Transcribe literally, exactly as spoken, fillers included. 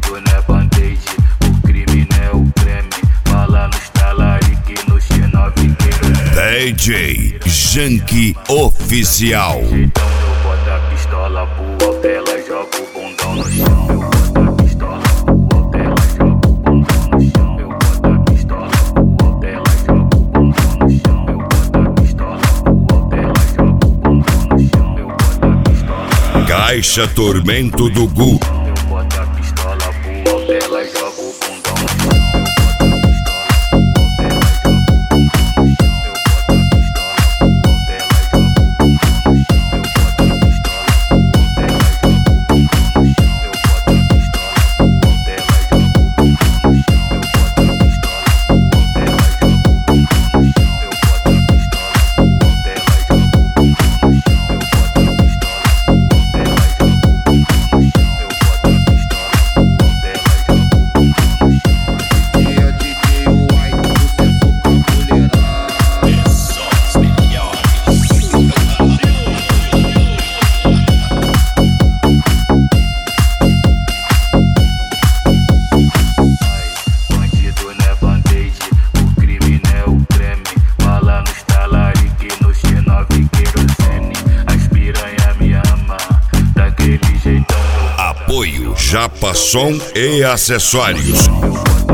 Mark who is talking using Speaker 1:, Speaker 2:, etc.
Speaker 1: bandido não é band-aid, o crime não é o creme. Bala nos talarique, no X nove queiro.
Speaker 2: D J Janky Oficial.
Speaker 1: Então eu boto a pistola pro alto, ela joga o bundão no chão. Eu boto a pistola pro alto, ela joga o bundão no chão. Eu boto a pistola pro alto, ela joga o bundão no chão. Eu boto a pistola pro alto, ela joga o bundão no chão. Eu boto a pistola.
Speaker 2: Caixa Tormento do Gu.
Speaker 1: Eu boto a pistola pro alto, ela joga o bundão no chão.
Speaker 2: Apoio Japa Som e Acessórios.